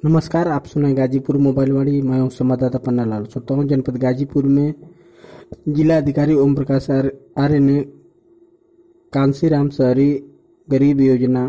नमस्कार, आप सुने गाजीपुर मोबाइल वाणी। मैं हूं संवाददाता पन्ना लाल। श्रोताओं, जनपद गाजीपुर में जिला अधिकारी ओम प्रकाश आर्य ने कांसीराम शहरी गरीब योजना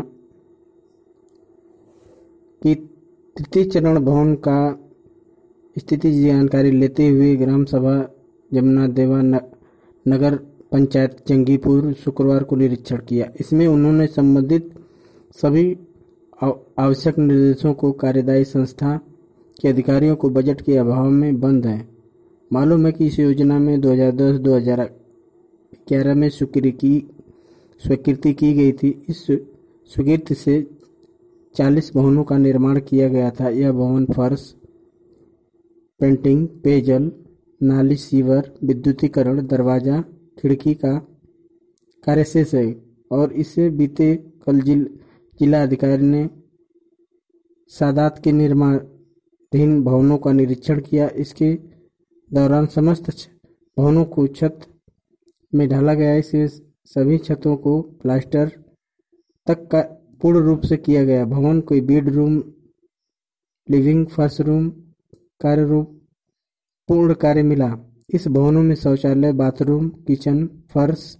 की तृतीय चरण भवन का स्थिति की जानकारी लेते हुए ग्राम सभा जमुना देवा नगर पंचायत जंगीपुर शुक्रवार को निरीक्षण किया। इसमें उन्होंने संबंधित सभी आवश्यक निर्देशों को कार्यदायी संस्था के अधिकारियों को बजट के अभाव में बंद हैं। मालूम है कि इस योजना में 2010-2011 में स्वीकृति की गई थी। इस स्वीकृति से 40 भवनों का निर्माण किया गया था। यह भवन फर्श, पेंटिंग, पेयजल, नाली, सीवर, विद्युतीकरण, दरवाजा, खिड़की का कार्य शेष है और इसे बीते कल जिला अधिकारी ने सादात के निर्माणाधीन भवनों का निरीक्षण किया। इसके दौरान समस्त भवनों को छत में ढाला गया। इससे सभी छतों को प्लास्टर तक का पूर्ण रूप से किया गया। भवन को बेडरूम, लिविंग, फर्स्ट रूम, कार्य रूप पूर्ण कार्य मिला। इस भवनों में शौचालय, बाथरूम, किचन, फर्श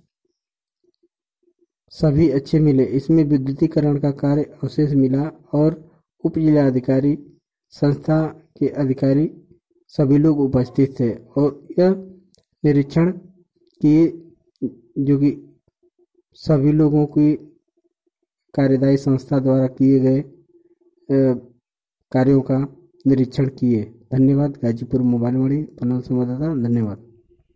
सभी अच्छे मिले। इसमें विद्युतीकरण का कार्य अवशेष मिला और उप जिला अधिकारी, संस्था के अधिकारी सभी लोग उपस्थित थे और यह निरीक्षण किए जो कि सभी लोगों की कार्यदायी संस्था द्वारा किए गए कार्यों का निरीक्षण किए। धन्यवाद। गाजीपुर मोबाइल वाणी पन्ना संवाददाता, धन्यवाद।